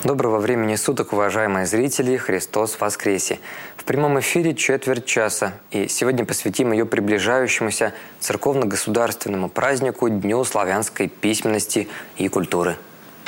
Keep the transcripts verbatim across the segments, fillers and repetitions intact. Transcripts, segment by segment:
Доброго времени суток, уважаемые зрители! Христос воскресе! В прямом эфире четверть часа, и сегодня посвятим ее приближающемуся церковно-государственному празднику Дню славянской письменности и культуры.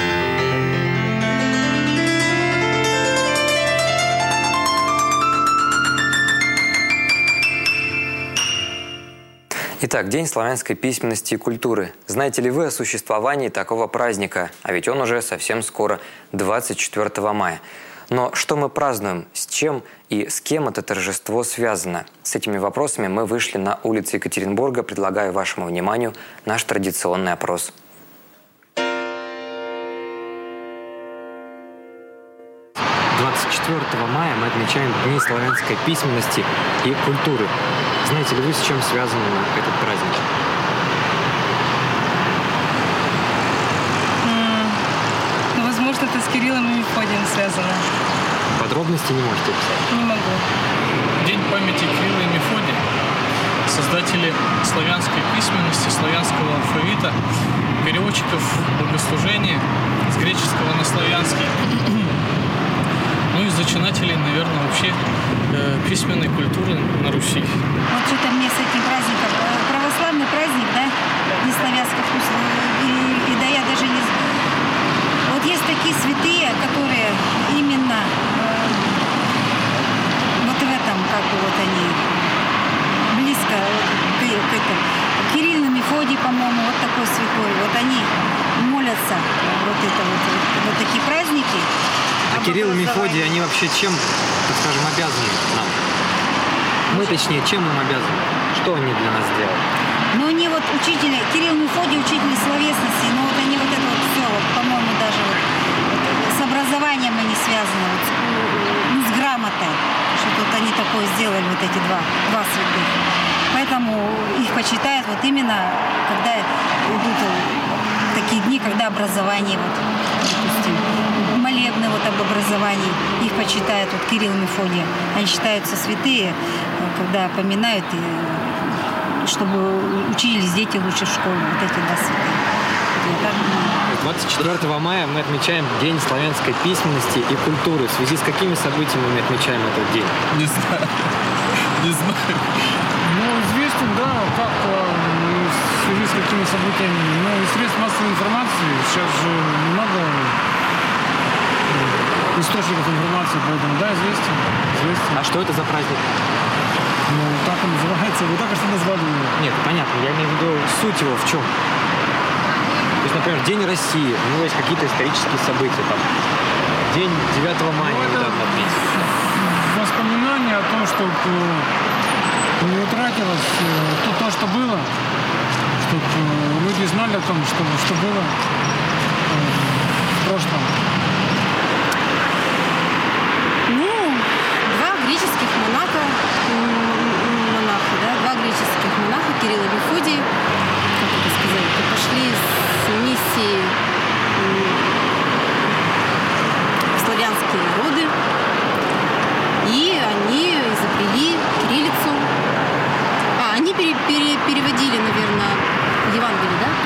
Итак, День славянской письменности и культуры. Знаете ли вы о существовании такого праздника? А ведь он уже совсем скоро, двадцать четвёртого мая. Но что мы празднуем, с чем и с кем это торжество связано? С этими вопросами мы вышли на улицы Екатеринбурга. Предлагаю вашему вниманию наш традиционный опрос. двадцать четвёртого мая мы отмечаем Дни славянской письменности и культуры. Знаете ли вы, с чем связан этот праздник? Mm, ну, возможно, это с Кириллом и Мефодием связано. Подробности не можете писать? Не могу. День памяти Кирилла и Мефодия, создатели славянской письменности, славянского алфавита, переводчиков богослужения с греческого на славянский. Ну и зачинателей, наверное, вообще э, письменной культуры на Руси. Вот что-то мне с этим праздником. Православный праздник, да? Не славянский вкус. И, и да я даже не знаю. Вот есть такие святые, которые именно э, вот в этом, как бы вот они, близко к, к этому. Кирилл и Мефодий, по-моему, вот такой святой. Вот они молятся, вот это вот, вот такие праздники. А Кирилл и Мефодий, они вообще чем, так скажем, обязаны нам? Мы, точнее, чем им обязаны? Что они для нас делают? Ну, они вот учители, Кирилл и Мефодий, учители словесности, но вот они вот это вот все, вот, по-моему, даже вот, вот, с образованием они связаны, вот, ну, с грамотой, что тут они такое сделали, вот эти два, два святых. Поэтому их почитают вот именно, когда идут такие дни, когда образование, вот, допустим, молебны вот об образовании, их почитают, вот Кирилл и Мефодий. Они считаются святые, когда поминают, и, чтобы учились дети лучше в школе, вот эти два святые. двадцать четвёртого мая мы отмечаем День славянской письменности и культуры. В связи с какими событиями мы отмечаем этот день? Не знаю. Не знаю. Ну, известен, да, как в связи с какими событиями. Ну, и средств массовой информации сейчас же много источников информации, поэтому, да, известен, известен. А что это за праздник? Ну, так он называется, вы так что назвали его. Нет, понятно, я имею в виду суть его в чем. То есть, например, День России, у него есть какие-то исторические события, там, День девятого мая Ну, это недавно отметили. воспоминания о том, что не утратилось то, то, что было, чтобы люди знали о том, что, что было в прошлом. Ну, два греческих монаха, монаха, да, два греческих монаха, Кирилл и Мефодий, как это сказать, пошли с миссией в славянские народы, и они изобрели кириллицу. А, они пере, пере, переводили, наверное, Евангелие, да,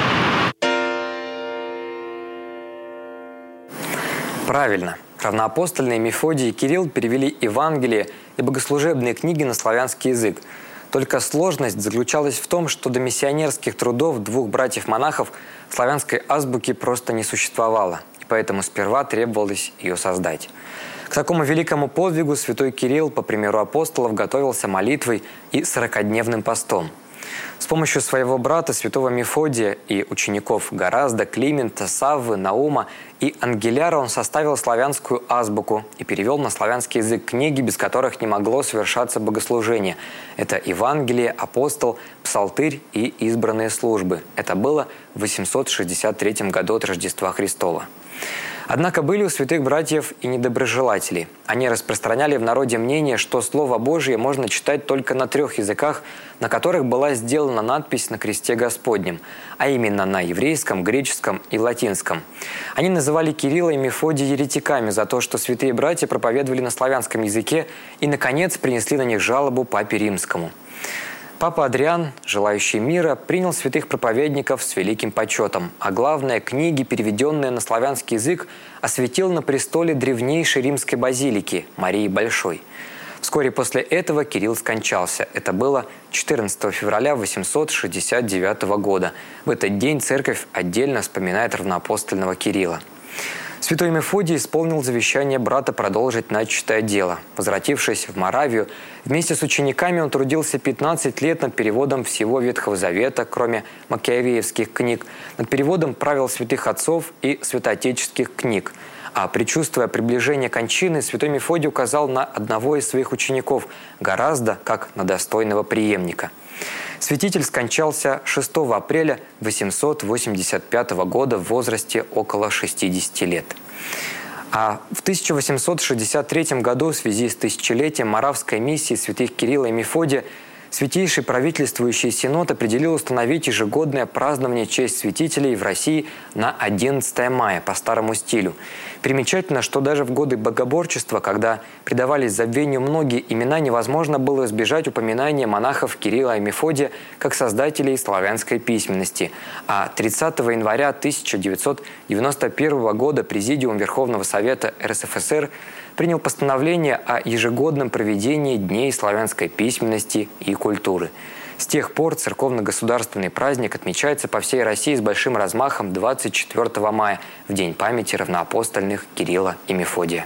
правильно? Правильно. Равноапостольные Мефодий и Кирилл перевели Евангелие и богослужебные книги на славянский язык. Только сложность заключалась в том, что до миссионерских трудов двух братьев-монахов славянской азбуки просто не существовало, и поэтому сперва требовалось ее создать. К такому великому подвигу святой Кирилл, по примеру апостолов, готовился молитвой и сорокадневным постом. С помощью своего брата, святого Мефодия, и учеников Горазда, Климента, Саввы, Наума и Ангеляра он составил славянскую азбуку и перевел на славянский язык книги, без которых не могло совершаться богослужение. Это Евангелие, Апостол, Псалтырь и избранные службы. Это было в восемьсот шестьдесят третьем году от Рождества Христова. Однако были у святых братьев и недоброжелатели. Они распространяли в народе мнение, что Слово Божие можно читать только на трех языках, на которых была сделана надпись на кресте Господнем, а именно на еврейском, греческом и латинском. Они называли Кирилла и Мефодия еретиками за то, что святые братья проповедовали на славянском языке и, наконец, принесли на них жалобу папе Римскому. Папа Адриан, желающий мира, принял святых проповедников с великим почетом, а главное, книги, переведенные на славянский язык, осветил на престоле древнейшей римской базилики Марии Большой. Вскоре после этого Кирилл скончался. Это было четырнадцатого февраля восемьсот шестьдесят девятого года. В этот день церковь отдельно вспоминает равноапостольного Кирилла. Святой Мефодий исполнил завещание брата продолжить начатое дело. Возвратившись в Моравию, вместе с учениками он трудился пятнадцать лет над переводом всего Ветхого Завета, кроме макиавеевских книг, над переводом правил святых отцов и святоотеческих книг. А предчувствуя приближение кончины, святой Мефодий указал на одного из своих учеников, гораздо как на достойного преемника. Святитель скончался шестого апреля восемьсот восемьдесят пятого года в возрасте около шестидесяти лет. А в тысяча восемьсот шестьдесят третьем году в связи с тысячелетием Моравской миссии святых Кирилла и Мефодия Святейший правительствующий синод определил установить ежегодное празднование честь святителей в России на одиннадцатое мая по старому стилю. Примечательно, что даже в годы богоборчества, когда предавались забвению многие имена, невозможно было избежать упоминания монахов Кирилла и Мефодия как создателей славянской письменности. А тридцатого января тысяча девятьсот девяносто первого года Президиум Верховного Совета эр эс эф эс эр принял постановление о ежегодном проведении Дней славянской письменности и культуры. С тех пор церковно-государственный праздник отмечается по всей России с большим размахом двадцать четвёртого мая, в день памяти равноапостольных Кирилла и Мефодия.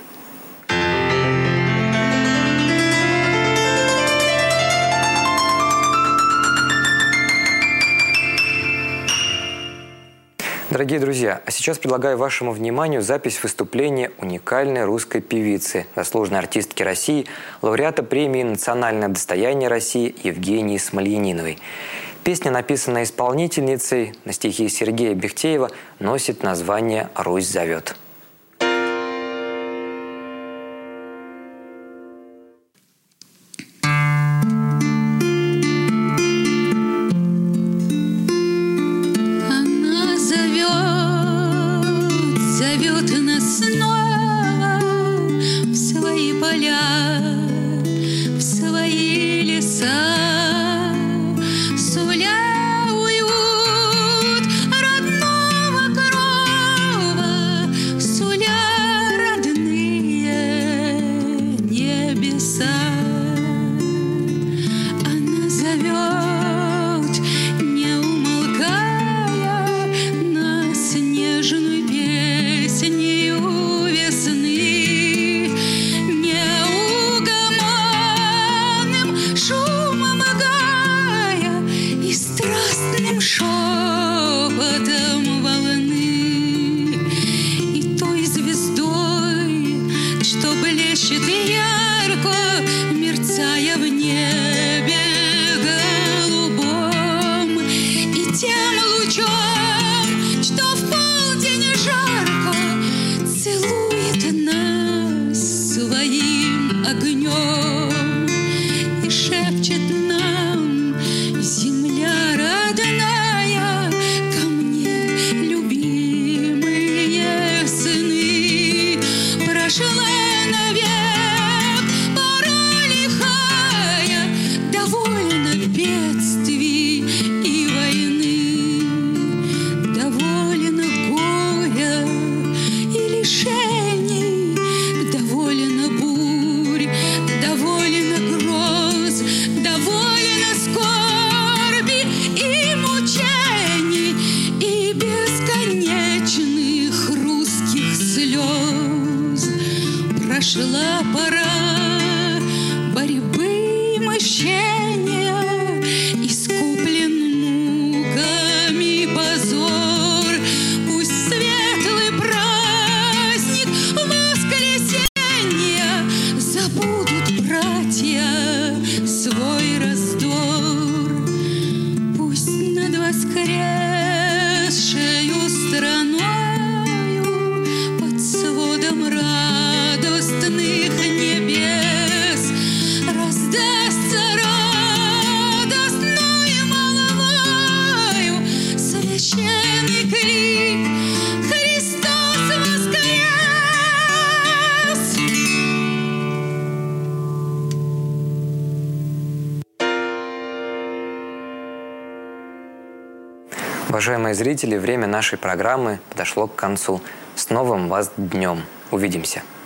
Дорогие друзья, а сейчас предлагаю вашему вниманию запись выступления уникальной русской певицы, заслуженной артистки России, лауреата премии «Национальное достояние России» Евгении Смольяниновой. Песня, написанная исполнительницей на стихи Сергея Бехтеева, носит название «Русь зовет». Суля уют родного крова, Уважаемые зрители, время нашей программы подошло к концу. С новым вас днем. Увидимся.